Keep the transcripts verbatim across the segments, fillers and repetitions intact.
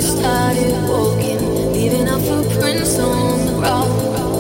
started walking, leaving our footprints on the ground.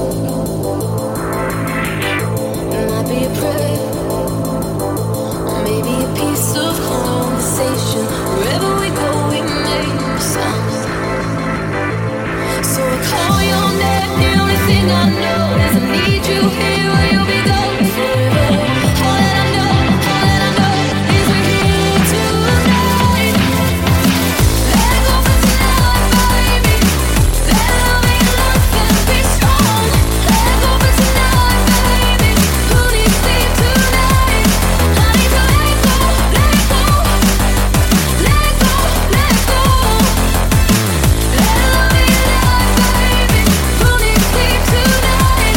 It might be a prayer, or maybe a piece of conversation. Wherever we go, we make a sound. So I call your name, the only thing I know is I need you here or you'll be gone forever. All that I know, all that I know is we're here tonight. Let go for tonight, baby. Let love make love and be strong. Let go for tonight, baby. Who needs sleep tonight? I need to let go, let go, let go, let go. Let love make love, baby. Who needs sleep tonight?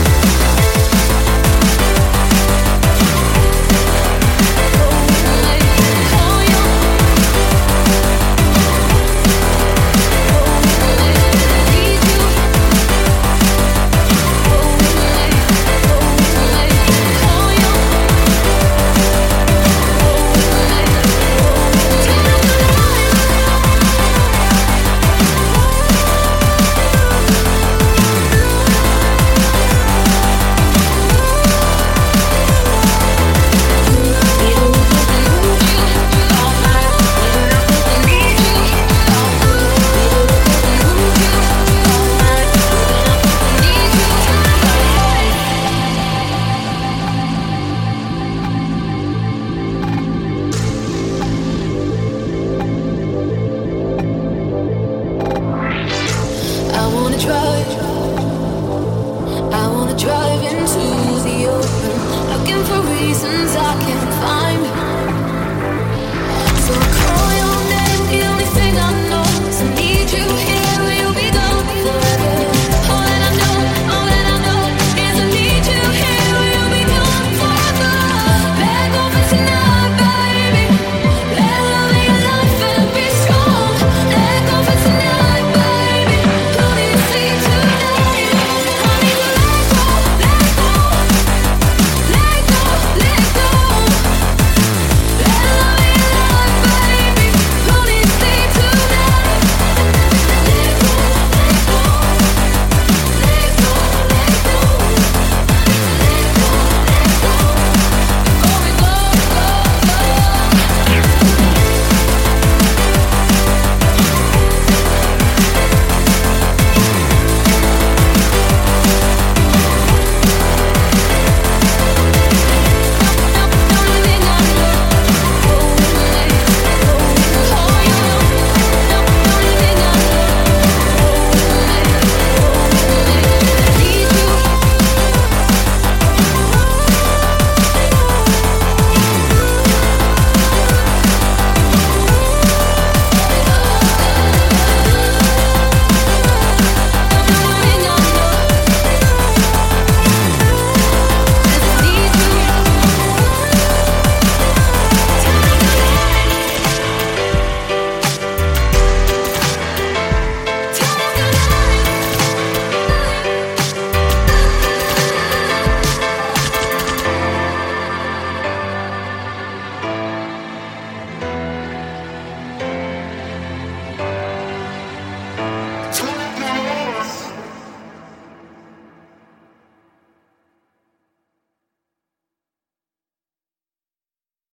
Call you, need you. Call you. I wanna drive, I wanna drive into the open, looking for reasons I can't find.